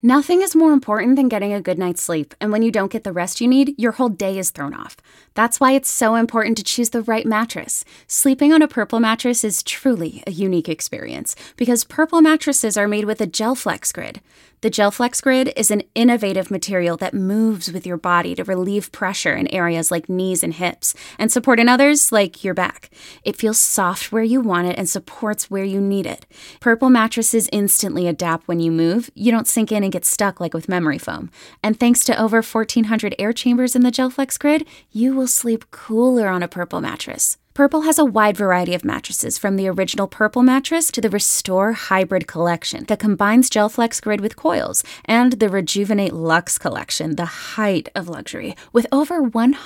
Nothing is more important than getting a good night's sleep, and when you don't get the rest you need, your whole day is thrown off. That's why it's so important to choose the right mattress. Sleeping on a Purple mattress is truly a unique experience, because Purple mattresses are made with a GelFlex Grid. The GelFlex Grid is an innovative material that moves with your body to relieve pressure in areas like knees and hips, and support in others like your back. It feels soft where you want it and supports where you need it. Purple mattresses instantly adapt when you move. You don't sink in and get stuck like with memory foam. And thanks to over 1,400 air chambers in the GelFlex Grid, you will sleep cooler on a Purple mattress. Purple has a wide variety of mattresses, from the original Purple mattress to the Restore Hybrid collection that combines GelFlex Grid with coils, and the Rejuvenate Luxe collection, the height of luxury, with over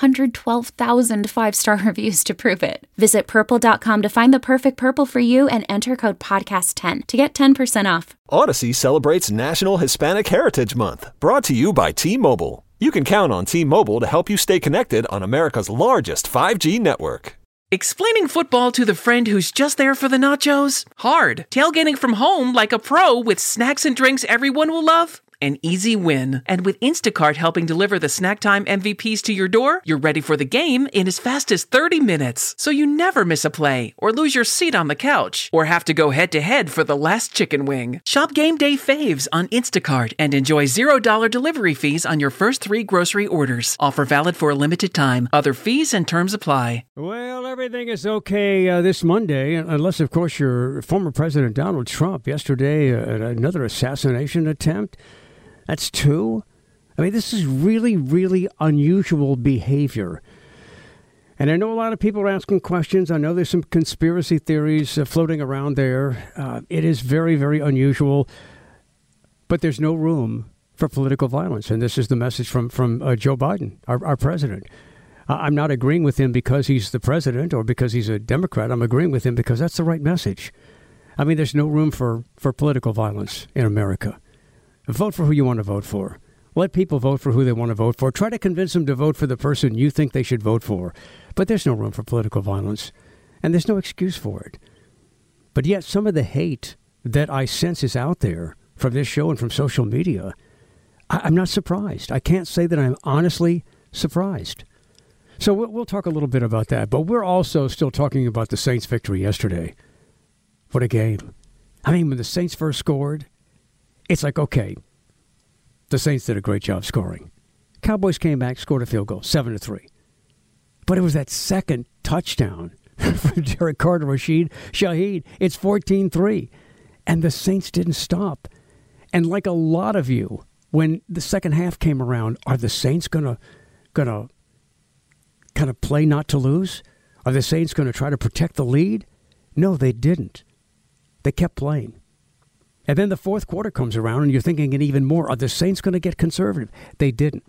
112,000 five-star reviews to prove it. Visit purple.com to find the perfect Purple for you and enter code podcast10 to get 10% off. Odyssey celebrates National Hispanic Heritage Month, brought to you by T-Mobile. You can count on T-Mobile to help you stay connected on America's largest 5G network. Explaining football to the friend who's just there for the nachos? Hard. Tailgating from home like a pro with snacks and drinks everyone will love? An easy win. And with Instacart helping deliver the snack time MVPs to your door, you're ready for the game in as fast as 30 minutes. So you never miss a play, or lose your seat on the couch, or have to go head-to-head for the last chicken wing. Shop Game Day faves on Instacart and enjoy $0 delivery fees on your first 3 grocery orders. Offer valid for a limited time. Other fees and terms apply. Well, everything is okay this Monday, unless, of course, your former President Donald Trump yesterday, another assassination attempt. That's 2. I mean, this is really, really unusual behavior. And I know a lot of people are asking questions. I know there's some conspiracy theories floating around there. It is very, very unusual. But there's no room for political violence. And this is the message from Joe Biden, our president. I'm not agreeing with him because he's the president or because he's a Democrat. I'm agreeing with him because that's the right message. I mean, there's no room for political violence in America. Vote for who you want to vote for. Let people vote for who they want to vote for. Try to convince them to vote for the person you think they should vote for. But there's no room for political violence, and there's no excuse for it. But yet some of the hate that I sense is out there from this show and from social media, I'm not surprised. I can't say that I'm honestly surprised. So we'll talk a little bit about that. But we're also still talking about the Saints' victory yesterday. What a game. I mean, when the Saints first scored, it's like, okay, the Saints did a great job scoring. Cowboys came back, scored a field goal, 7-3. But it was that second touchdown from Derek Carter, Rashid Shaheed. It's 14-3. And the Saints didn't stop. And like a lot of you, when the second half came around, are the Saints gonna kind of play not to lose? Are the Saints going to try to protect the lead? No, they didn't. They kept playing. And then the fourth quarter comes around and you're thinking even more, are the Saints going to get conservative? They didn't.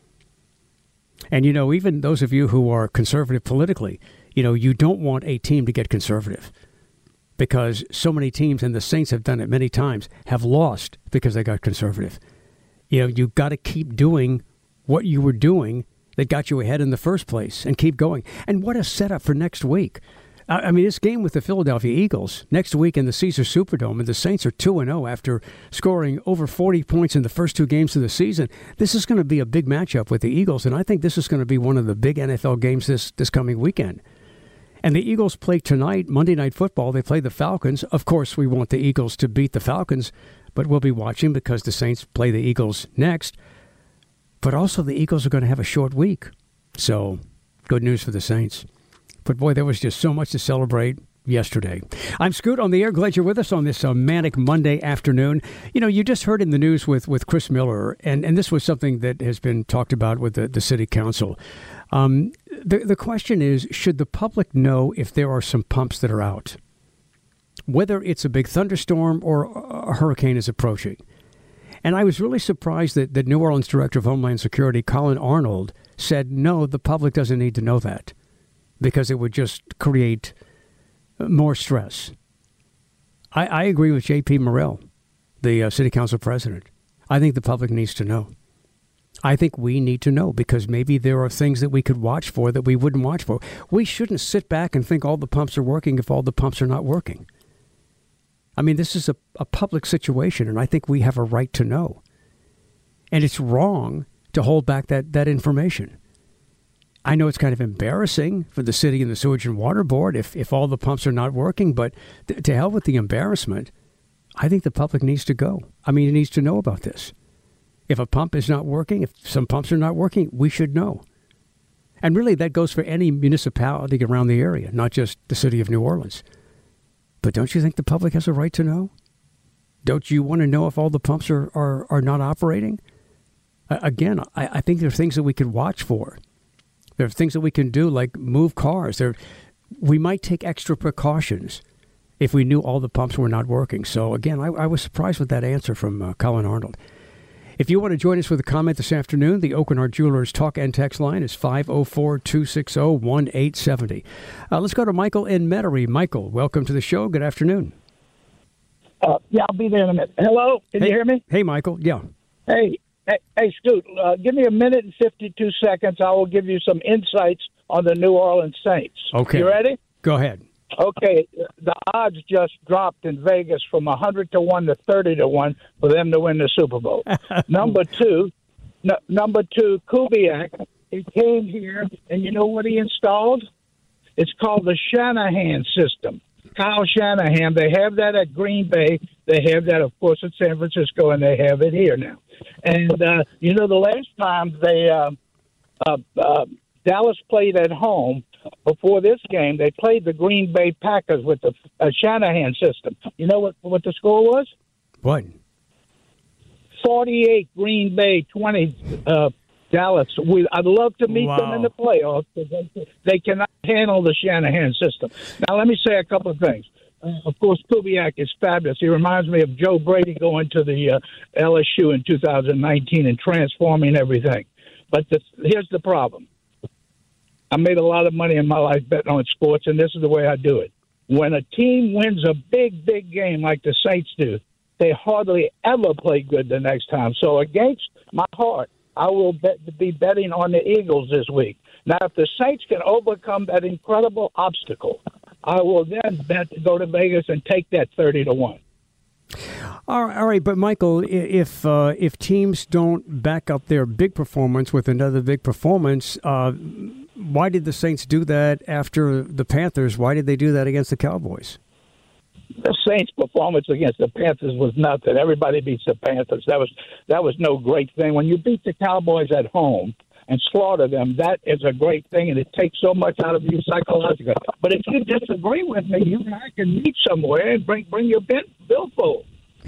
And, you know, even those of you who are conservative politically, you know, you don't want a team to get conservative because so many teams, and the Saints have done it many times, have lost because they got conservative. You know, you've got to keep doing what you were doing that got you ahead in the first place and keep going. And what a setup for next week. I mean, this game with the Philadelphia Eagles next week in the Caesars Superdome, and the Saints are 2-0 after scoring over 40 points in the first 2 games of the season. This is going to be a big matchup with the Eagles, and I think this is going to be one of the big NFL games this coming weekend. And the Eagles play tonight, Monday Night Football. They play the Falcons. Of course, we want the Eagles to beat the Falcons, but we'll be watching because the Saints play the Eagles next. But also the Eagles are going to have a short week. So, good news for the Saints. But boy, there was just so much to celebrate yesterday. I'm Scoot on the air. Glad you're with us on this manic Monday afternoon. You know, you just heard in the news with Chris Miller, and this was something that has been talked about with the city council. The question is, should the public know if there are some pumps that are out? Whether it's a big thunderstorm or a hurricane is approaching. And I was really surprised that New Orleans Director of Homeland Security, Colin Arnold, said, no, the public doesn't need to know that, because it would just create more stress. I agree with J.P. Morrell, the city council president. I think the public needs to know. I think we need to know, because maybe there are things that we could watch for that we wouldn't watch for. We shouldn't sit back and think all the pumps are working if all the pumps are not working. I mean, this is a public situation, and I think we have a right to know. And it's wrong to hold back that information. I know it's kind of embarrassing for the city and the Sewage and Water Board if all the pumps are not working, but to hell with the embarrassment. I think the public needs to go. I mean, it needs to know about this. If a pump is not working, if some pumps are not working, we should know. And really, that goes for any municipality around the area, not just the city of New Orleans. But don't you think the public has a right to know? Don't you want to know if all the pumps are not operating? Again, I think there are things that we could watch for. There are things that we can do, like move cars. We might take extra precautions if we knew all the pumps were not working. So, again, I was surprised with that answer from Colin Arnold. If you want to join us with a comment this afternoon, the Oakenhart Jewelers talk and text line is 504-260-1870. Let's go to Michael in Metairie. Michael, welcome to the show. Good afternoon. Yeah, I'll be there in a minute. Hello? Can you hear me? Hey, Michael. Yeah. Hey, Scoot, give me a minute and 52 seconds. I will give you some insights on the New Orleans Saints. Okay. You ready? Go ahead. Okay, the odds just dropped in Vegas from 100-1 to 30-1 for them to win the Super Bowl. Number two, Kubiak, he came here, and you know what he installed? It's called the Shanahan system. Kyle Shanahan, they have that at Green Bay. They have that, of course, at San Francisco, and they have it here now. And, the last time Dallas played at home, before this game, they played the Green Bay Packers with the Shanahan system. You know what the score was? What? 48 Green Bay, 20 Dallas. I'd love to meet them in the playoffs because they cannot handle the Shanahan system. Now, let me say a couple of things. Of course, Kubiak is fabulous. He reminds me of Joe Brady going to the LSU in 2019 and transforming everything. But here's the problem. I made a lot of money in my life betting on sports, and this is the way I do it. When a team wins a big, big game like the Saints do, they hardly ever play good the next time. So against my heart, I will be betting on the Eagles this week. Now, if the Saints can overcome that incredible obstacle, I will then bet to go to Vegas and take that 30-1. All right, but Michael, if teams don't back up their big performance with another big performance, why did the Saints do that after the Panthers? Why did they do that against the Cowboys? The Saints' performance against the Panthers was nothing. Everybody beats the Panthers. That was no great thing. When you beat the Cowboys at home and slaughter them, that is a great thing, and it takes so much out of you psychologically. But if you disagree with me, you and I can meet somewhere and bring your billfold.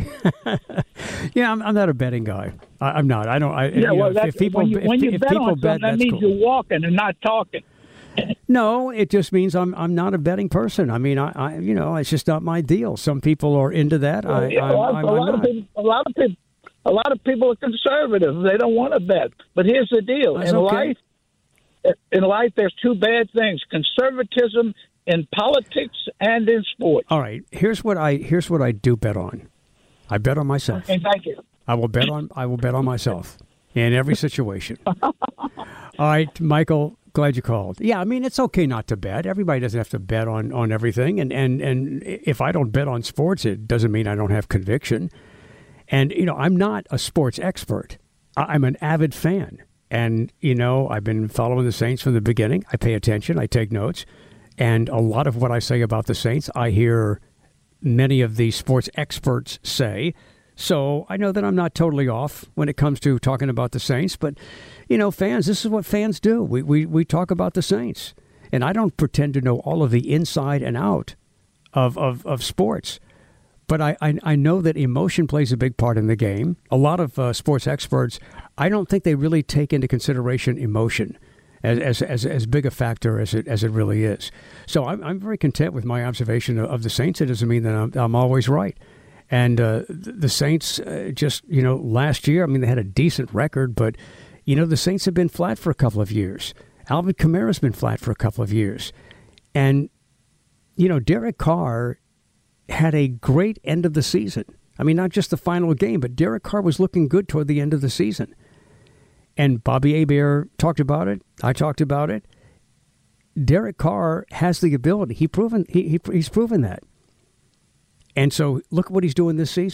Yeah, I'm not a betting guy. I'm not. I don't. If people bet on something, that means you're walking and not talking. No, it just means I'm not a betting person. I mean, I it's just not my deal. Some people are into that. A lot of people are conservative. They don't want to bet. But here's the deal: in life, there's two bad things: conservatism in politics and in sports. All right. Here's what I do bet on. I bet on myself. Okay, thank you. I will bet on myself in every situation. All right, Michael, glad you called. Yeah, I mean, it's okay not to bet. Everybody doesn't have to bet on everything. And if I don't bet on sports, it doesn't mean I don't have conviction. And, I'm not a sports expert. I'm an avid fan. And, I've been following the Saints from the beginning. I pay attention. I take notes. And a lot of what I say about the Saints, I hear many of the sports experts say. So I know that I'm not totally off when it comes to talking about the Saints. But, fans, this is what fans do. We talk about the Saints. And I don't pretend to know all of the inside and out of sports. But I know that emotion plays a big part in the game. A lot of sports experts, I don't think they really take into consideration emotion as big a factor as it really is. So I'm very content with my observation of the Saints. It doesn't mean that I'm always right. And the Saints last year, I mean, they had a decent record, but, the Saints have been flat for a couple of years. Alvin Kamara's been flat for a couple of years. And, Derek Carr had a great end of the season. I mean, not just the final game, but Derek Carr was looking good toward the end of the season. And Bobby Hebert talked about it. I talked about it. Derek Carr has the ability. He's proven that. And so look at what he's doing this season.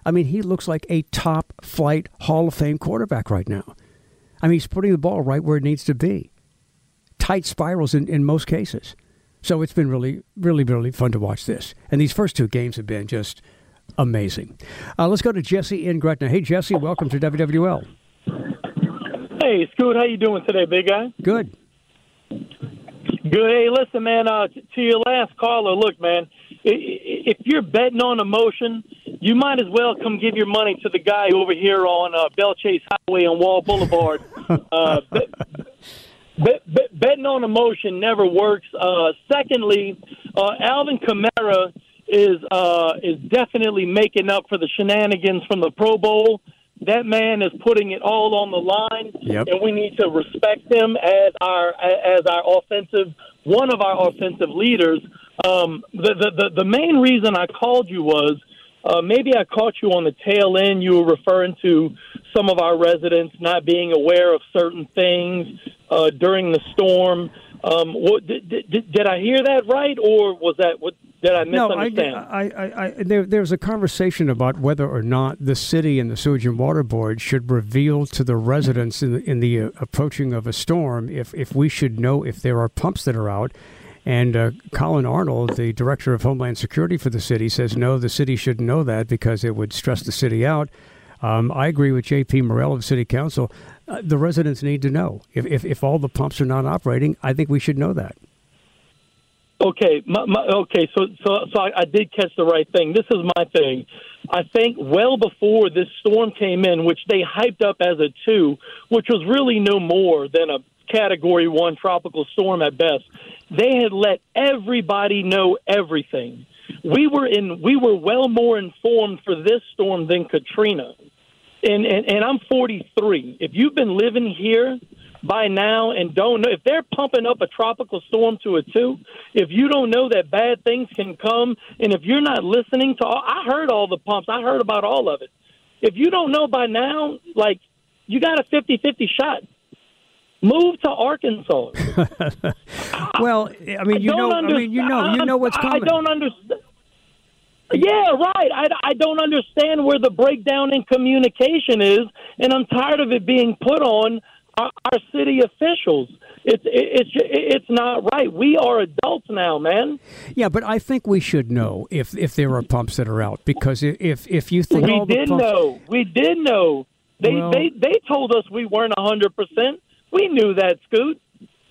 I mean, he looks like a top-flight Hall of Fame quarterback right now. I mean, he's putting the ball right where it needs to be. Tight spirals in most cases. So it's been really, really, really fun to watch this. And these first two games have been just amazing. Let's go to Jesse in Gretna. Hey, Jesse, welcome to WWL. Hey, Scoot, how you doing today, big guy? Good. Good. Hey, listen, man, to your last caller, look, man, if you're betting on emotion, you might as well come give your money to the guy over here on Bell Chase Highway on Wall Boulevard. Betting on emotion never works. Secondly, Alvin Kamara is definitely making up for the shenanigans from the Pro Bowl. That man is putting it all on the line, and we need to respect him as our one of our offensive leaders. The main reason I called you was maybe I caught you on the tail end. You were referring to some of our residents not being aware of certain things during the storm. Did I hear that right, or was that what? Did I misunderstand? No, there's a conversation about whether or not the city and the Sewage and Water Board should reveal to the residents in the approaching of a storm if we should know if there are pumps that are out. And Colin Arnold, the director of Homeland Security for the city, says no, the city shouldn't know that because it would stress the city out. I agree with J.P. Morell of City Council. The residents need to know. If all the pumps are not operating, I think we should know that. Okay, so I did catch the right thing. This is my thing. I think well before this storm came in, which they hyped up as a 2, which was really no more than a Category 1 tropical storm at best, they had let everybody know everything. We were well more informed for this storm than Katrina. And I'm 43. If you've been living here by now and don't know, if they're pumping up a tropical storm to a 2, if you don't know that bad things can come, and if you're not listening to I heard all the pumps. I heard about all of it. If you don't know by now, like, you got a 50-50 shot. Move to Arkansas. Well, I mean, you know what's coming. I don't understand. Yeah, right. I don't understand where the breakdown in communication is, and I'm tired of it being put on our city officials. It's not right. We are adults now, man. Yeah, but I think we should know if there are pumps that are out, because if you think we did know. They told us we weren't 100%. We knew that, Scoot.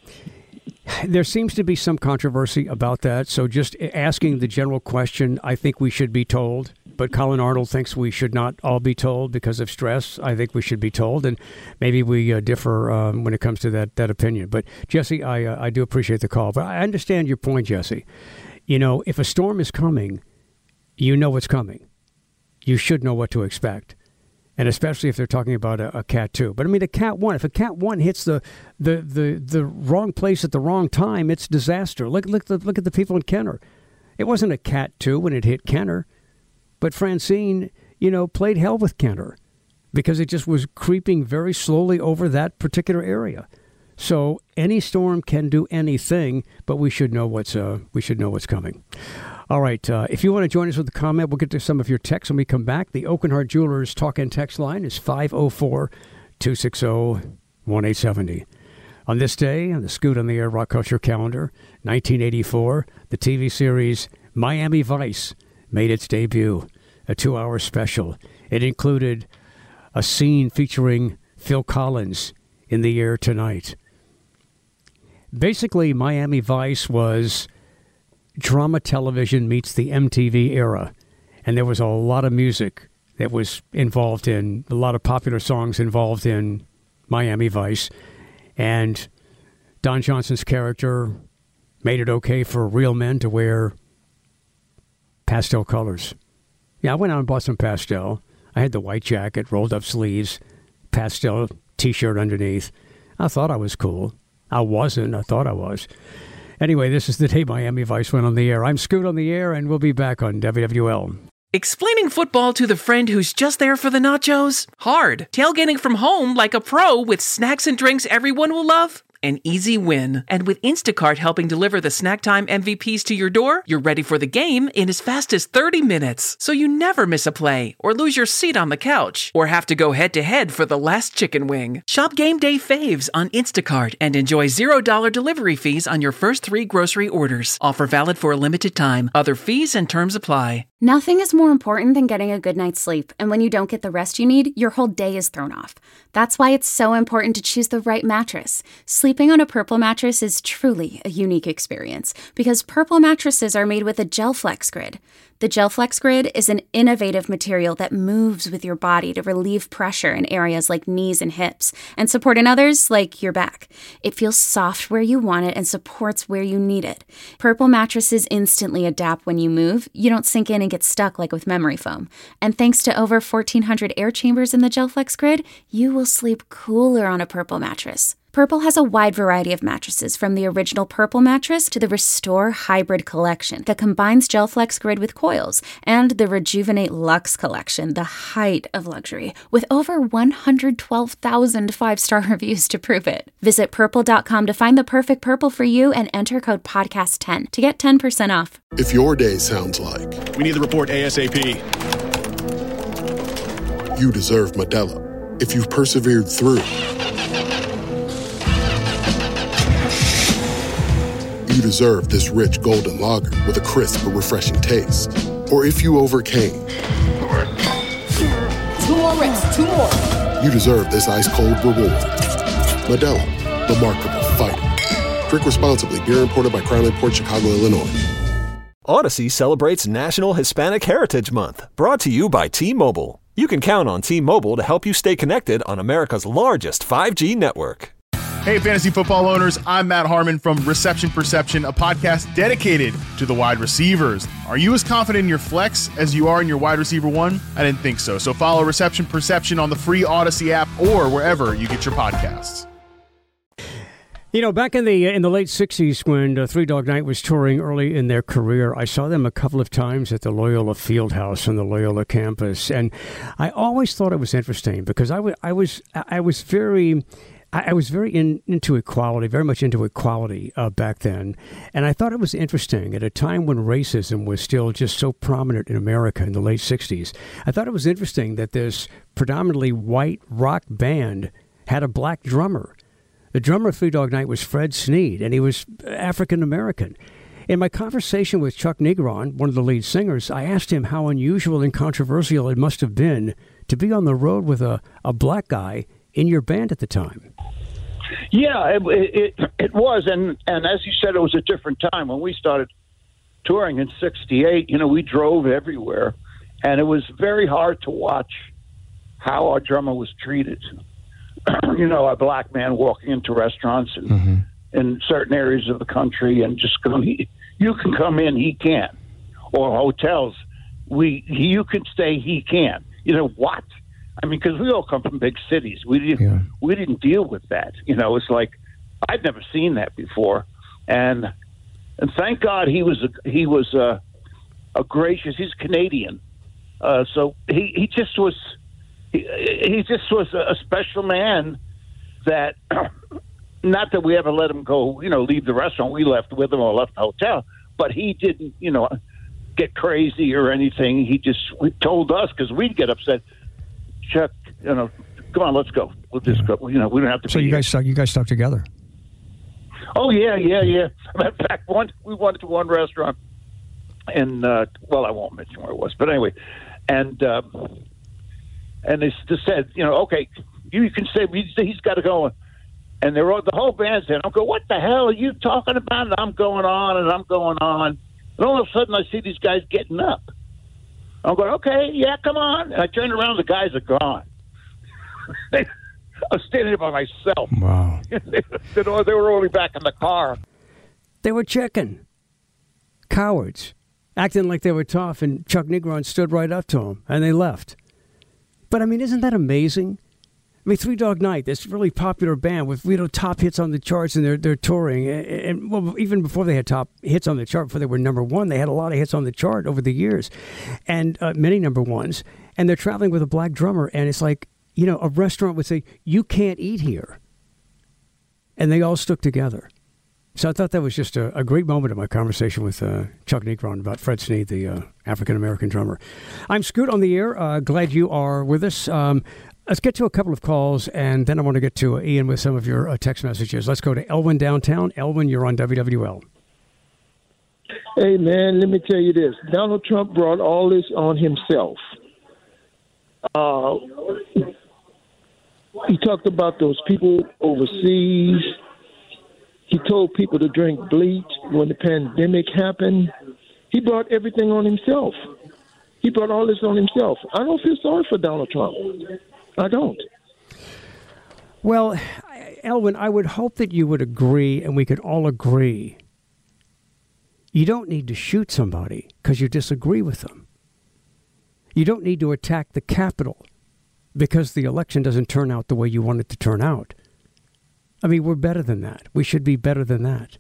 There seems to be some controversy about that. So just asking the general question, I think we should be told. But Colin Arnold thinks we should not all be told because of stress. I think we should be told. And maybe we differ when it comes to that opinion. But, Jesse, I do appreciate the call. But I understand your point, Jesse. You know, if a storm is coming, you know it's coming. You should know what to expect. And especially if they're talking about a Cat 2. But I mean, a Cat 1, if a Cat 1 hits the wrong place at the wrong time, it's disaster. Look at the people in Kenner. It wasn't a Cat 2 when it hit Kenner. But Francine, played hell with Kenner because it just was creeping very slowly over that particular area. So any storm can do anything, but we should know what's coming. All right. If you want to join us with a comment, we'll get to some of your texts when we come back. The Oakenhart Jewelers talk and text line is 504-260-1870. On this day, on the Scoot on the Air Rock Culture calendar, 1984, the TV series Miami Vice made its debut, a 2-hour special. It included a scene featuring Phil Collins in the air tonight. Basically, Miami Vice was drama television meets the MTV era. And there was a lot of music that was involved in, a lot of popular songs involved in Miami Vice. And Don Johnson's character made it okay for real men to wear pastel colors. Yeah, I went out and bought some pastel. I had the white jacket, rolled up sleeves, pastel T-shirt underneath. I thought I was cool. I wasn't. I thought I was. Anyway, this is the day Miami Vice went on the air. I'm Scoot on the air, and we'll be back on WWL. Explaining football to the friend who's just there for the nachos? Hard. Tailgating from home like a pro with snacks and drinks everyone will love? an easy win. And with Instacart helping deliver the snack time MVPs to your door, you're ready for the game in as fast as 30 minutes. So you never miss a play or lose your seat on the couch or have to go head-to-head for the last chicken wing. Shop Game Day Faves on Instacart and enjoy $0 delivery fees on your first 3 grocery orders. Offer valid for a limited time. Other fees and terms apply. Nothing is more important than getting a good night's sleep, and when you don't get the rest you need, your whole day is thrown off. That's why it's so important to choose the right mattress. Sleeping on a Purple mattress is truly a unique experience because Purple mattresses are made with a GelFlex Grid. The GelFlex Grid is an innovative material that moves with your body to relieve pressure in areas like knees and hips and support in others like your back. It feels soft where you want it and supports where you need it. Purple mattresses instantly adapt when you move. You don't sink in and get stuck like with memory foam. And thanks to over 1,400 air chambers in the GelFlex Grid, you will sleep cooler on a Purple mattress. Purple has a wide variety of mattresses, from the original Purple mattress to the Restore Hybrid collection that combines GelFlex Grid with coils, and the Rejuvenate Luxe collection, the height of luxury, with over 112,000 5-star reviews to prove it. Visit Purple.com to find the perfect Purple for you and enter code PODCAST10 to get 10% off. If your day sounds like, we need the report ASAP, you deserve Modelo. If you've persevered through, you deserve this rich golden lager with a crisp but refreshing taste. Or if you overcame. 2 more reps, 2 more. You deserve this ice-cold reward. Modelo, the Remarkable Fighter. Drink responsibly. Beer imported by Crown Imports, Chicago, Illinois. Odyssey celebrates National Hispanic Heritage Month, brought to you by T-Mobile. You can count on T-Mobile to help you stay connected on America's largest 5G network. Hey, fantasy football owners, I'm Matt Harmon from Reception Perception, a podcast dedicated to the wide receivers. Are you as confident in your flex as you are in your wide receiver one? I didn't think so. So follow Reception Perception on the free Odyssey app or wherever you get your podcasts. You know, back in the late 60s when Three Dog Night was touring early in their career, I saw them a couple of times at the Loyola Fieldhouse on the Loyola campus. And I always thought it was interesting because I was very into equality, very much into equality back then. And I thought it was interesting at a time when racism was still just so prominent in America in the late 60s. I thought it was interesting that this predominantly white rock band had a black drummer. The drummer of Three Dog Night was Fred Sneed, and he was African-American. In my conversation with Chuck Negron, one of the lead singers, I asked him how unusual and controversial it must have been to be on the road with a black guy in your band at the time. Yeah, it was, and as you said, it was a different time. When we started touring in '68, we drove everywhere, and it was very hard to watch how our drummer was treated. A black man walking into restaurants and in certain areas of the country and just going, you can come in, he can't. Or hotels, you can stay, he can't. What? I mean, because we all come from big cities. We didn't deal with that. It's like I'd never seen that before, and thank God he was a gracious. He's Canadian, so he just was a special man. That not that we ever let him go. Leave the restaurant. We left with him or left the hotel, but he didn't. Get crazy or anything. He told us because we'd get upset. Chuck, come on, let's go. We'll just go. We don't have to. So you guys stuck together. Oh yeah. In fact, we went to one restaurant, and I won't mention where it was, but anyway, and they just said, okay, you can say he's got to go, and the whole band said, "I'm going. What the hell are you talking about?" And I'm going on, and all of a sudden I see these guys getting up. I'm going, okay, yeah, come on. And I turned around, the guys are gone. I was standing there by myself. Wow. They were only back in the car. They were checking. Cowards. Acting like they were tough, and Chuck Negron stood right up to them, and they left. But, I mean, isn't that amazing? I mean, Three Dog Night, this really popular band with top hits on the charts, and they're touring. And well, even before they had top hits on the chart, before they were number one, they had a lot of hits on the chart over the years, and many number ones. And they're traveling with a black drummer, and it's like, a restaurant would say, you can't eat here. And they all stuck together. So I thought that was just a great moment of my conversation with Chuck Negron about Fred Snead, the African-American drummer. I'm Scoot on the air. Glad you are with us. Let's get to a couple of calls, and then I want to get to Ian with some of your text messages. Let's go to Elwin downtown. Elwin, you're on WWL. Hey, man, let me tell you this. Donald Trump brought all this on himself. He talked about those people overseas. He told people to drink bleach when the pandemic happened. He brought everything on himself. He brought all this on himself. I don't feel sorry for Donald Trump. I don't. Well, Elwin, I would hope that you would agree, and we could all agree, you don't need to shoot somebody because you disagree with them. You don't need to attack the Capitol because the election doesn't turn out the way you want it to turn out. I mean, we're better than that. We should be better than that.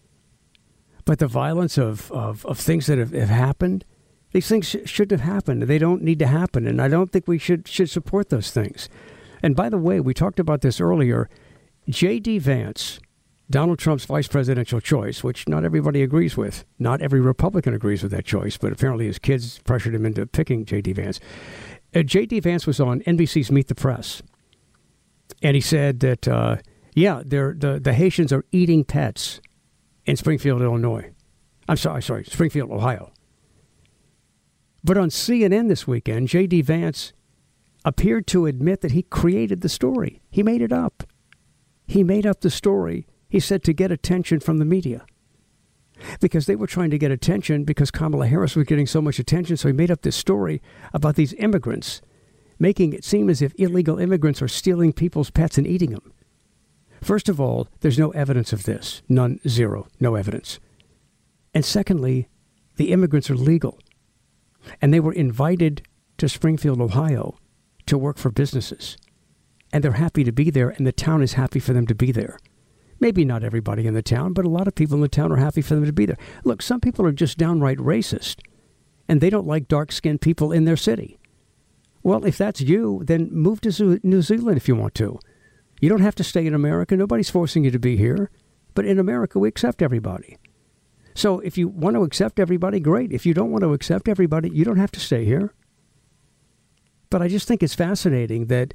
But the violence of things that have happened, these things shouldn't have happened. They don't need to happen. And I don't think we should support those things. And by the way, we talked about this earlier. J.D. Vance, Donald Trump's vice presidential choice, which not everybody agrees with. Not every Republican agrees with that choice, but apparently his kids pressured him into picking J.D. Vance. J.D. Vance was on NBC's Meet the Press. And he said that... the Haitians are eating pets in Springfield, Illinois. I'm sorry, Springfield, Ohio. But on CNN this weekend, J.D. Vance appeared to admit that he created the story. He made it up. He made up the story, he said, to get attention from the media. Because they were trying to get attention because Kamala Harris was getting so much attention, so he made up this story about these immigrants, making it seem as if illegal immigrants are stealing people's pets and eating them. First of all, there's no evidence of this. None, zero, no evidence. And secondly, the immigrants are legal. And they were invited to Springfield, Ohio to work for businesses. And they're happy to be there, and the town is happy for them to be there. Maybe not everybody in the town, but a lot of people in the town are happy for them to be there. Look, some people are just downright racist, and they don't like dark-skinned people in their city. Well, if that's you, then move to New Zealand if you want to. You don't have to stay in America. Nobody's forcing you to be here. But in America, we accept everybody. So if you want to accept everybody, great. If you don't want to accept everybody, you don't have to stay here. But I just think it's fascinating that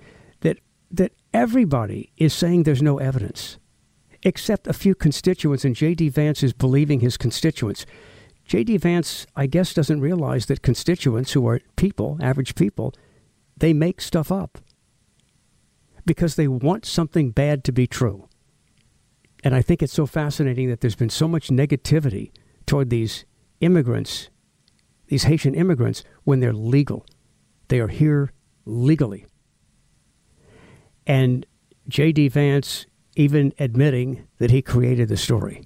everybody is saying there's no evidence, except a few constituents, and J.D. Vance is believing his constituents. J.D. Vance, I guess, doesn't realize that constituents who are people, average people, they make stuff up. Because they want something bad to be true. And I think it's so fascinating that there's been so much negativity toward these immigrants, these Haitian immigrants, when they're legal. They are here legally. And J.D. Vance even admitting that he created the story.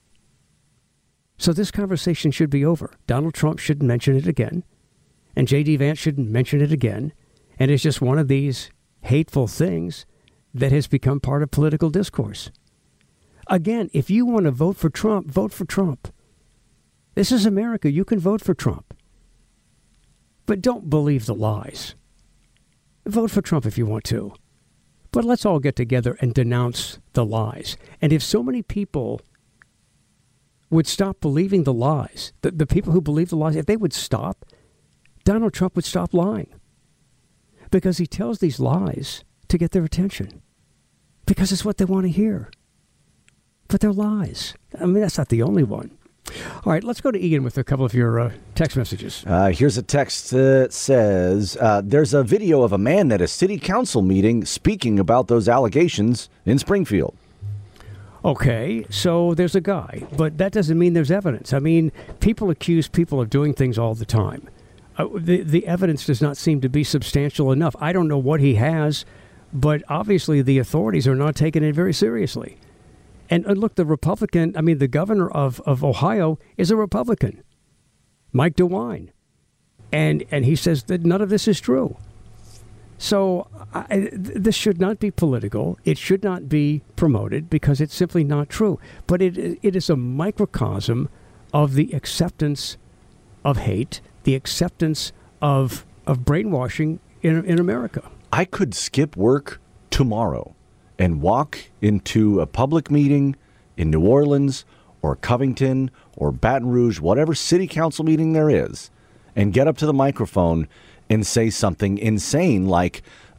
So this conversation should be over. Donald Trump shouldn't mention it again. And J.D. Vance shouldn't mention it again. And it's just one of these hateful things that has become part of political discourse. Again, if you want to vote for Trump, vote for Trump. This is America. You can vote for Trump. But don't believe the lies. Vote for Trump if you want to. But let's all get together and denounce the lies. And if so many people would stop believing the lies, the people who believe the lies, if they would stop, Donald Trump would stop lying. Because he tells these lies to get their attention. Because it's what they want to hear. But they're lies. I mean, that's not the only one. All right, let's go to Ian with a couple of your text messages. Here's a text that says, there's a video of a man at a city council meeting speaking about those allegations in Springfield. Okay, so there's a guy, but that doesn't mean there's evidence. I mean, people accuse people of doing things all the time. The evidence does not seem to be substantial enough. I don't know what he has, but obviously the authorities are not taking it very seriously. And look, the governor of Ohio is a Republican, Mike DeWine. And he says that none of this is true. So this should not be political. It should not be promoted because it's simply not true. But it is a microcosm of the acceptance of hate, the acceptance of brainwashing in America. I could skip work tomorrow and walk into a public meeting in New Orleans or Covington or Baton Rouge, whatever city council meeting there is, and get up to the microphone and say something insane like,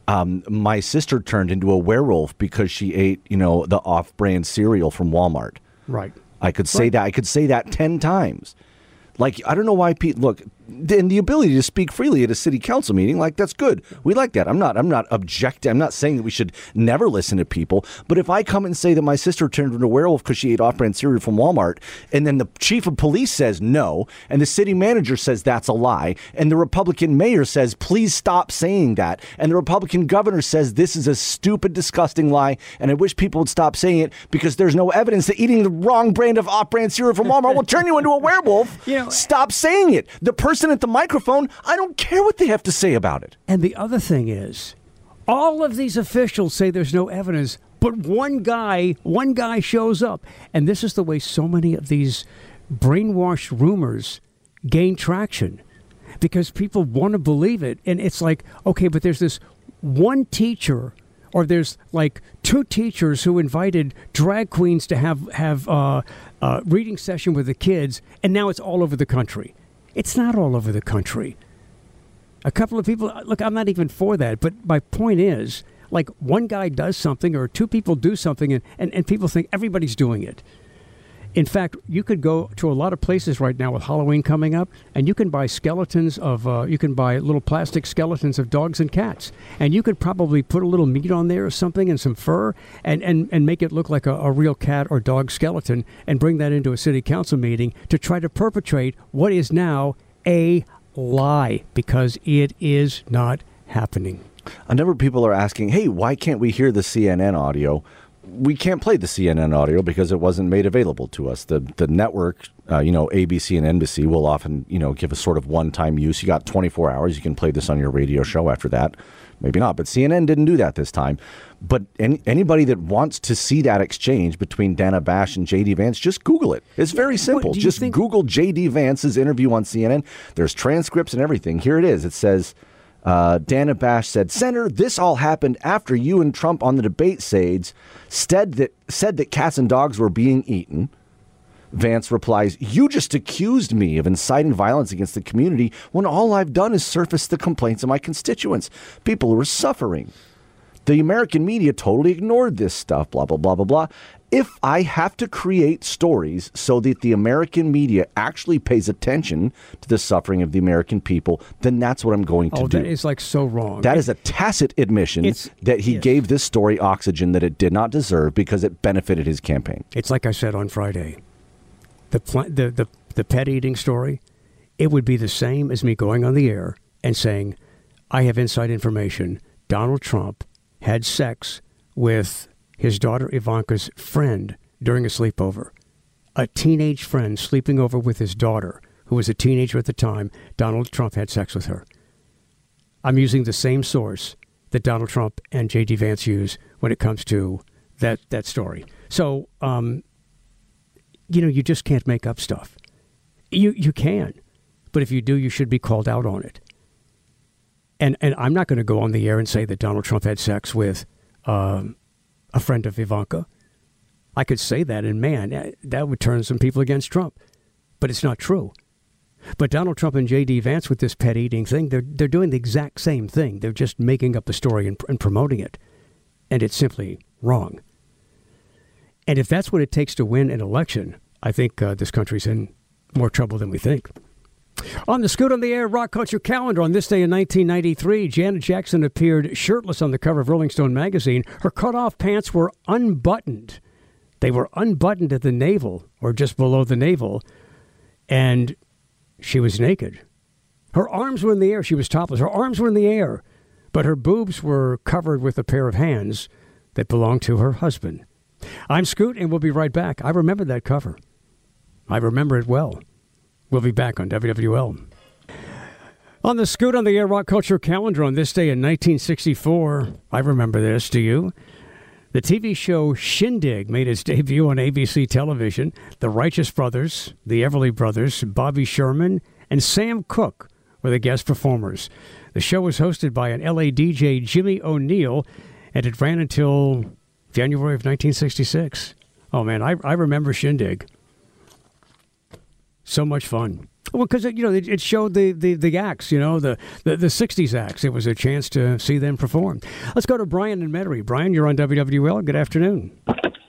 my sister turned into a werewolf because she ate, the off-brand cereal from Walmart. Right. I could say that. I could say that 10 times. Like, I don't know why people look, and the ability to speak freely at a city council meeting, like, that's good. We like that. I'm not objecting. I'm not saying that we should never listen to people. But if I come and say that my sister turned into a werewolf because she ate off-brand cereal from Walmart, and then the chief of police says no, and the city manager says that's a lie, and the Republican mayor says, please stop saying that, and the Republican governor says this is a stupid, disgusting lie, and I wish people would stop saying it because there's no evidence that eating the wrong brand of off-brand cereal from Walmart will turn you into a werewolf. Stop saying it. The person at the microphone, I don't care what they have to say about it. And the other thing is, all of these officials say there's no evidence, but one guy shows up. And this is the way so many of these brainwashed rumors gain traction, because people want to believe it. And it's like, okay, but there's this one teacher, or there's like two teachers who invited drag queens to have reading session with the kids, and now it's all over the country. It's not all over the country. A couple of people, look, I'm not even for that, but my point is, like, one guy does something or two people do something, and people think everybody's doing it. In fact, you could go to a lot of places right now with Halloween coming up, and you can buy skeletons of, you can buy little plastic skeletons of dogs and cats. And you could probably put a little meat on there or something and some fur and make it look like a real cat or dog skeleton and bring that into a city council meeting to try to perpetrate what is now a lie, because it is not happening. A number of people are asking, hey, why can't we hear the CNN audio? We can't play the CNN audio because it wasn't made available to us. The network, ABC and NBC will often, give a sort of one-time use. You got 24 hours. You can play this on your radio show after that. Maybe not. But CNN didn't do that this time. But anybody that wants to see that exchange between Dana Bash and J.D. Vance, just Google it. It's very simple. Just Google J.D. Vance's interview on CNN. There's transcripts and everything. Here it is. It says, Dana Bash said, Senator, this all happened after you and Trump on the debate stage said that cats and dogs were being eaten. Vance replies, you just accused me of inciting violence against the community when all I've done is surface the complaints of my constituents, people who are suffering. The American media totally ignored this stuff, blah, blah, blah, blah, blah. If I have to create stories so that the American media actually pays attention to the suffering of the American people, then that's what I'm going to do. That is like so wrong. That is a tacit admission that he gave this story oxygen that it did not deserve because it benefited his campaign. It's like I said on Friday. The pet eating story, it would be the same as me going on the air and saying, I have inside information. Donald Trump had sex with his daughter Ivanka's friend during a sleepover. A teenage friend sleeping over with his daughter, who was a teenager at the time. Donald Trump had sex with her. I'm using the same source that Donald Trump and J.D. Vance use when it comes to that story. So, you just can't make up stuff. You can, but if you do, you should be called out on it. And I'm not going to go on the air and say that Donald Trump had sex with a friend of Ivanka. I could say that, and man, that would turn some people against Trump. But it's not true. But Donald Trump and J.D. Vance with this pet eating thing, they're doing the exact same thing. They're just making up the story and promoting it. And it's simply wrong. And if that's what it takes to win an election, I think this country's in more trouble than we think. On the Scoot on the Air Rock Culture Calendar, on this day in 1993, Janet Jackson appeared shirtless on the cover of Rolling Stone magazine. Her cut-off pants were unbuttoned. They were unbuttoned at the navel, or just below the navel, and she was naked. Her arms were in the air. She was topless. Her arms were in the air, but her boobs were covered with a pair of hands that belonged to her husband. I'm Scoot, and we'll be right back. I remember that cover. I remember it well. We'll be back on WWL. On the Scoot on the Air Rock Culture Calendar on this day in 1964, I remember this, do you? The TV show Shindig made its debut on ABC television. The Righteous Brothers, the Everly Brothers, Bobby Sherman, and Sam Cooke were the guest performers. The show was hosted by an LA DJ, Jimmy O'Neill, and it ran until January of 1966. Oh, man, I remember Shindig. So much fun. Well, because, it showed the acts, the 60s acts. It was a chance to see them perform. Let's go to Brian and Metairie. Brian, you're on WWL. Good afternoon.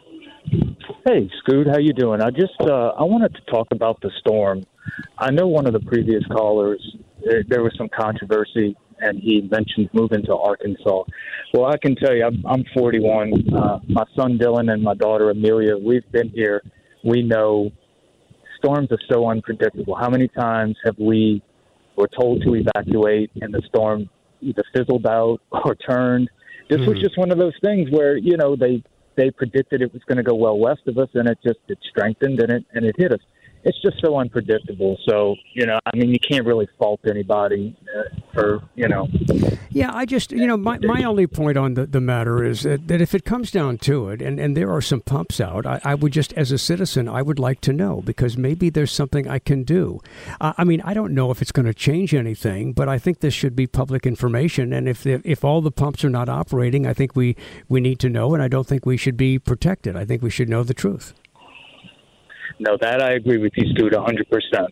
Hey, Scoot, how you doing? I wanted to talk about the storm. I know one of the previous callers, there was some controversy, and he mentioned moving to Arkansas. Well, I can tell you, I'm 41. My son Dylan and my daughter Amelia, we've been here. We know storms are so unpredictable. How many times have we were told to evacuate, and the storm either fizzled out or turned? This was just one of those things where, they predicted it was going to go well west of us, and it strengthened, and it hit us. It's just so unpredictable. So, you can't really fault anybody for. Yeah, I just, my only point on the matter is that if it comes down to it, and there are some pumps out, I would just, as a citizen, I would like to know, because maybe there's something I can do. I don't know if it's going to change anything, but I think this should be public information. And if all the pumps are not operating, I think we need to know, and I don't think we should be protected. I think we should know the truth. No, that I agree with you, Stu, 100%.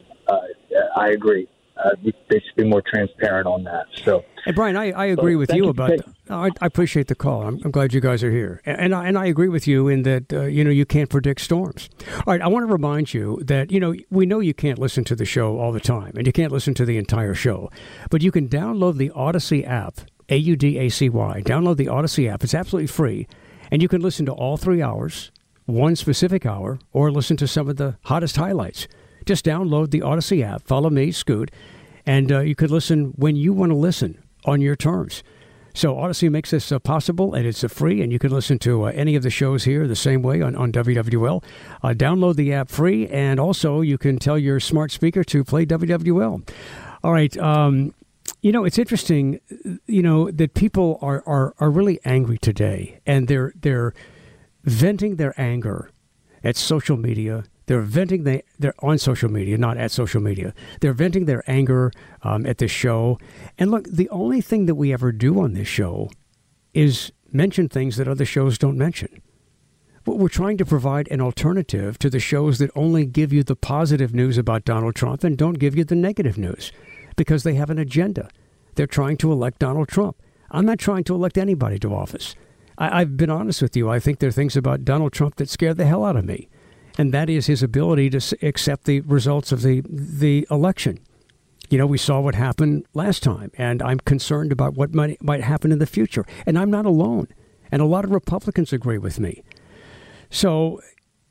I agree. They should be more transparent on that. So, hey, Brian, I agree with you about that. I appreciate the call. I'm glad you guys are here. And I agree with you in that, you can't predict storms. All right, I want to remind you that, we know you can't listen to the show all the time, and you can't listen to the entire show. But you can download the Odyssey app, Audacy. Download the Odyssey app. It's absolutely free. And you can listen to all 3 hours, one specific hour, or listen to some of the hottest highlights. Just download the Odyssey app, follow me, Scoot, and you could listen when you want to listen on your terms. So Odyssey makes this possible, and it's free, and you can listen to any of the shows here the same way on WWL. Download the app free, and also you can tell your smart speaker to play WWL. All right, it's interesting, that people are really angry today, and they're venting their anger at social media. They're venting they're on social media, not at social media. They're venting their anger at this show. And look, the only thing that we ever do on this show is mention things that other shows don't mention. We're trying to provide an alternative to the shows that only give you the positive news about Donald Trump and don't give you the negative news, because they have an agenda. They're trying to elect Donald Trump. I'm not trying to elect anybody to office. I've been honest with you. I think there are things about Donald Trump that scare the hell out of me, and that is his ability to accept the results of the election. We saw what happened last time, and I'm concerned about what might happen in the future. And I'm not alone, and a lot of Republicans agree with me. So,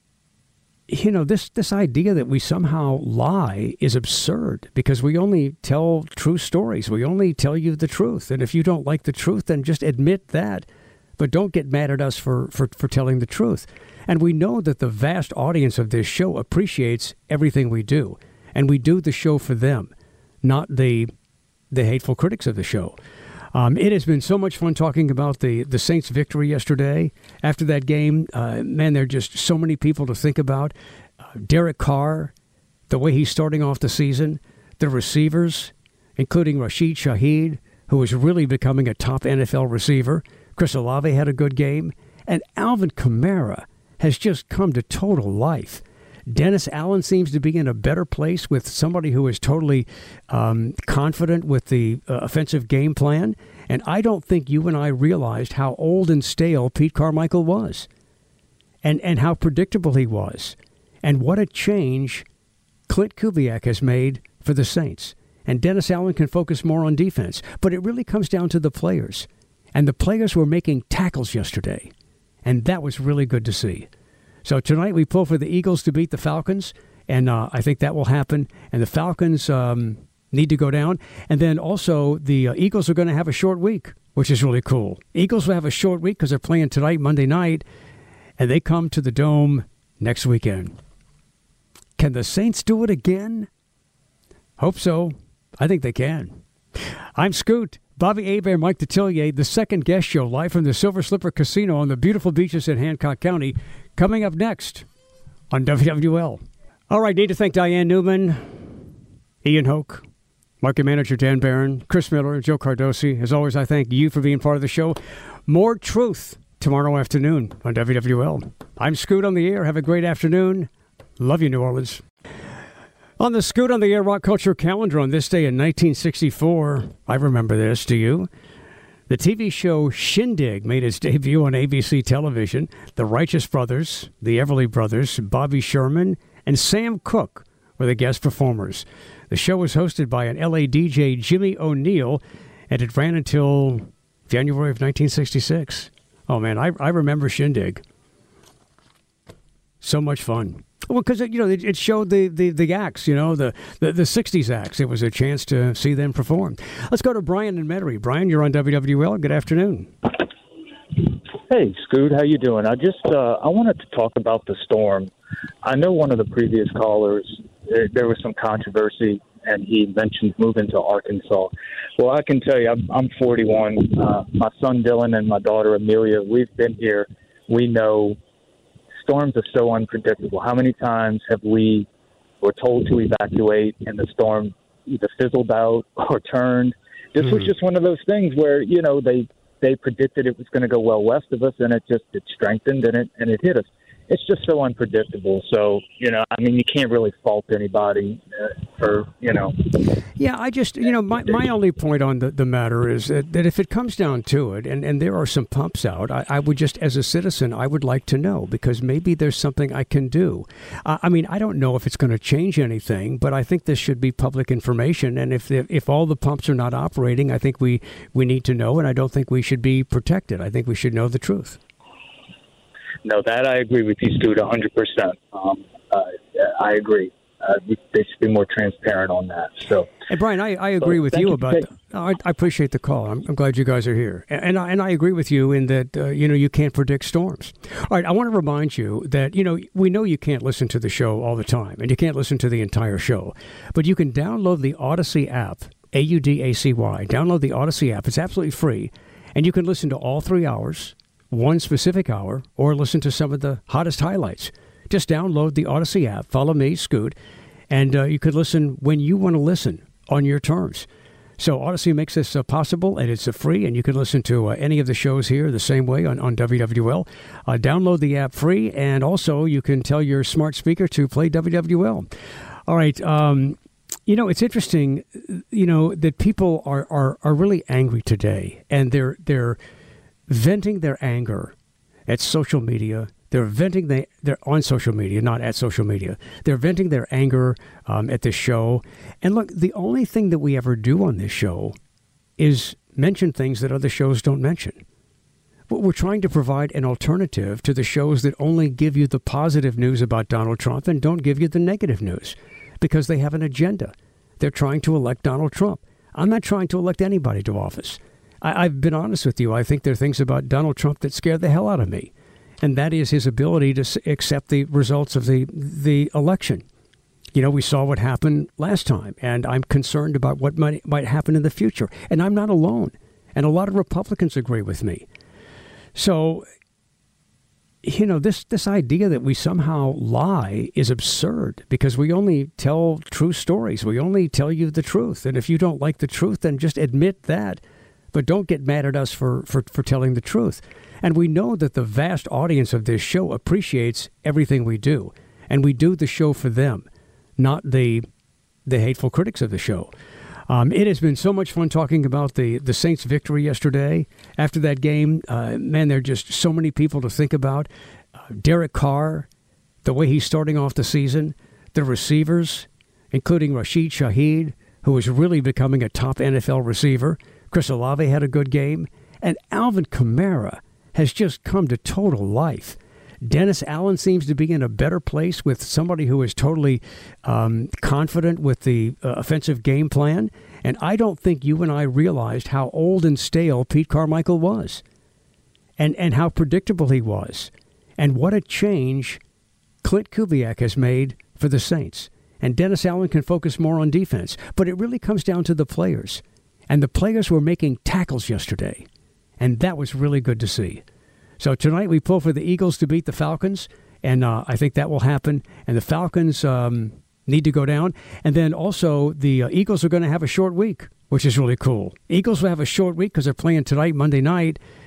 this idea that we somehow lie is absurd, because we only tell true stories. We only tell you the truth. And if you don't like the truth, then just admit that. But don't get mad at us for telling the truth. And we know that the vast audience of this show appreciates everything we do. And we do the show for them, not the hateful critics of the show. It has been so much fun talking about the Saints' victory yesterday. After that game, man, there are just so many people to think about. Derek Carr, the way he's starting off the season, the receivers, including Rashid Shaheed, who is really becoming a top NFL receiver. Chris Olave had a good game. And Alvin Kamara has just come to total life. Dennis Allen seems to be in a better place with somebody who is totally confident with the offensive game plan. And I don't think you and I realized how old and stale Pete Carmichael was, and how predictable he was, and what a change Clint Kubiak has made for the Saints. And Dennis Allen can focus more on defense. But it really comes down to the players. And the players were making tackles yesterday. And that was really good to see. So tonight we pull for the Eagles to beat the Falcons, and I think that will happen. And the Falcons need to go down. And then also the Eagles are going to have a short week, which is really cool. Eagles will have a short week because they're playing tonight, Monday night, and they come to the Dome next weekend. Can the Saints do it again? Hope so. I think they can. I'm Scoot. Bobby Hebert, Mike Detillier, the second guest show live from the Silver Slipper Casino on the beautiful beaches in Hancock County, coming up next on WWL. All right, need to thank Diane Newman, Ian Hoke, market manager Dan Barron, Chris Miller, Joe Cardosi. As always, I thank you for being part of the show. More truth tomorrow afternoon on WWL. I'm Scoot on the air. Have a great afternoon. Love you, New Orleans. On the Scoot on the Air Rock Culture calendar on this day in 1964, I remember this, do you? The TV show Shindig made its debut on ABC television. The Righteous Brothers, the Everly Brothers, Bobby Sherman, and Sam Cooke were the guest performers. The show was hosted by an LA DJ, Jimmy O'Neill, and it ran until January of 1966. Oh, man, I remember Shindig. So much fun. Well, because it showed the acts, the 60s acts. It was a chance to see them perform. Let's go to Brian and Metairie. Brian, you're on WWL. Good afternoon. Hey, Scoot, how you doing? I wanted to talk about the storm. I know one of the previous callers, there was some controversy, and he mentioned moving to Arkansas. Well, I can tell you, I'm 41. My son Dylan and my daughter Amelia, we've been here. We know storms are so unpredictable. How many times have we were told to evacuate and the storm either fizzled out or turned? This was just one of those things where, they predicted it was going to go well west of us, and it strengthened and it hit us. It's just so unpredictable. So, you can't really fault anybody for. Yeah, I just, my only point on the matter is that if it comes down to it, and there are some pumps out, I would just, as a citizen, I would like to know, because maybe there's something I can do. I don't know if it's going to change anything, but I think this should be public information. And if all the pumps are not operating, I think we need to know, and I don't think we should be protected. I think we should know the truth. No, that I agree with you, Scoot, 100%. I agree. They should be more transparent on that. So, and Brian, I agree with you about. I appreciate the call. I'm glad you guys are here, and I agree with you in that you can't predict storms. All right, I want to remind you that we know you can't listen to the show all the time, and you can't listen to the entire show, but you can download the Odyssey app, AUDACY. Download the Odyssey app. It's absolutely free, and you can listen to all 3 hours, one specific hour, or listen to some of the hottest highlights. Just download the Odyssey app, follow me, Scoot, and you could listen when you want to listen on your terms. So Odyssey makes this possible, and it's free, and you can listen to any of the shows here the same way on WWL. Download the app free, and also you can tell your smart speaker to play WWL. All right, it's interesting, that people are really angry today, and they're venting their anger at social media. They're venting they're on social media, not at social media. They're venting their anger at this show. And look, the only thing that we ever do on this show is mention things that other shows don't mention. We're trying to provide an alternative to the shows that only give you the positive news about Donald Trump and don't give you the negative news, because they have an agenda. They're trying to elect Donald Trump. I'm not trying to elect anybody to office. I've been honest with you. I think there are things about Donald Trump that scare the hell out of me. And that is his ability to accept the results of the election. We saw what happened last time, and I'm concerned about what might happen in the future. And I'm not alone. And a lot of Republicans agree with me. So, this idea that we somehow lie is absurd, because we only tell true stories. We only tell you the truth. And if you don't like the truth, then just admit that. But don't get mad at us for telling the truth. And we know that the vast audience of this show appreciates everything we do. And we do the show for them, not the hateful critics of the show. It has been so much fun talking about the Saints' victory yesterday. After that game, man, there are just so many people to think about. Derek Carr, the way he's starting off the season, the receivers, including Rashid Shaheed, who is really becoming a top NFL receiver. Chris Olave had a good game. And Alvin Kamara has just come to total life. Dennis Allen seems to be in a better place with somebody who is totally confident with the offensive game plan. And I don't think you and I realized how old and stale Pete Carmichael was, and how predictable he was, and what a change Clint Kubiak has made for the Saints. And Dennis Allen can focus more on defense. But it really comes down to the players. And the players were making tackles yesterday. And that was really good to see. So tonight we pull for the Eagles to beat the Falcons, and I think that will happen. And the Falcons need to go down. And then also the Eagles are going to have a short week, which is really cool. Eagles will have a short week because they're playing tonight, Monday night,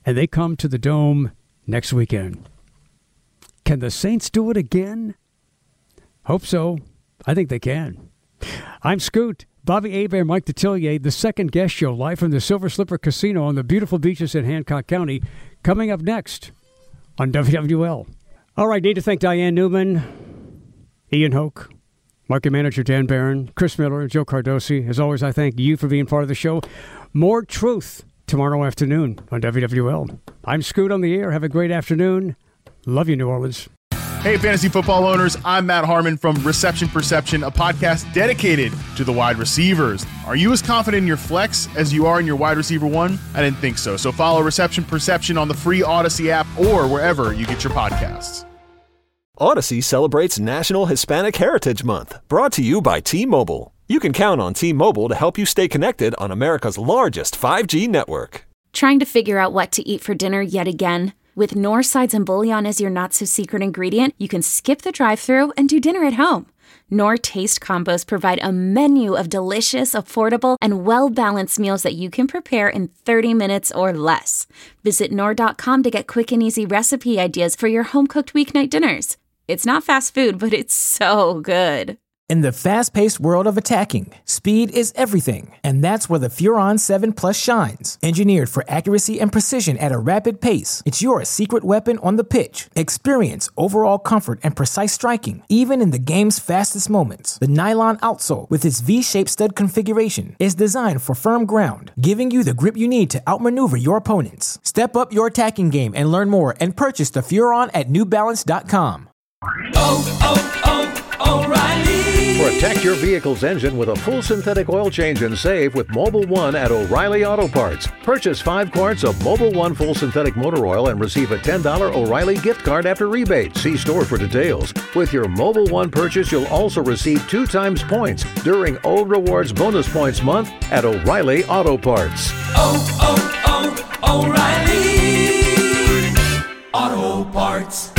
and they come to the Dome next weekend. Can the Saints do it again? Hope so. I think they can. I'm Scoot. Bobby Hebert, Mike Detillier, the second guest show live from the Silver Slipper Casino on the beautiful beaches in Hancock County, coming up next on WWL. All right, need to thank Diane Newman, Ian Hoke, market manager Dan Barron, Chris Miller, Joe Cardosi. As always, I thank you for being part of the show. More truth tomorrow afternoon on WWL. I'm Scoot on the air. Have a great afternoon. Love you, New Orleans. Hey, fantasy football owners, I'm Matt Harmon from Reception Perception, a podcast dedicated to the wide receivers. Are you as confident in your flex as you are in your wide receiver one? I didn't think so. So follow Reception Perception on the free Odyssey app or wherever you get your podcasts. Odyssey celebrates National Hispanic Heritage Month, brought to you by T-Mobile. You can count on T-Mobile to help you stay connected on America's largest 5G network. Trying to figure out what to eat for dinner yet again? With Knorr sides and bouillon as your not-so-secret ingredient, you can skip the drive-thru and do dinner at home. Knorr Taste Combos provide a menu of delicious, affordable, and well-balanced meals that you can prepare in 30 minutes or less. Visit Knorr.com to get quick and easy recipe ideas for your home-cooked weeknight dinners. It's not fast food, but it's so good. In the fast-paced world of attacking, speed is everything, and that's where the Furon 7 Plus shines. Engineered for accuracy and precision at a rapid pace, it's your secret weapon on the pitch. Experience overall comfort and precise striking, even in the game's fastest moments. The nylon outsole, with its V-shaped stud configuration, is designed for firm ground, giving you the grip you need to outmaneuver your opponents. Step up your attacking game and learn more and purchase the Furon at NewBalance.com. O'Reilly. Protect your vehicle's engine with a full synthetic oil change and save with Mobil 1 at O'Reilly Auto Parts. Purchase 5 quarts of Mobil 1 full synthetic motor oil and receive a $10 O'Reilly gift card after rebate. See store for details. With your Mobil 1 purchase, you'll also receive 2 times points during O Rewards Bonus Points Month at O'Reilly Auto Parts. O'Reilly Auto Parts.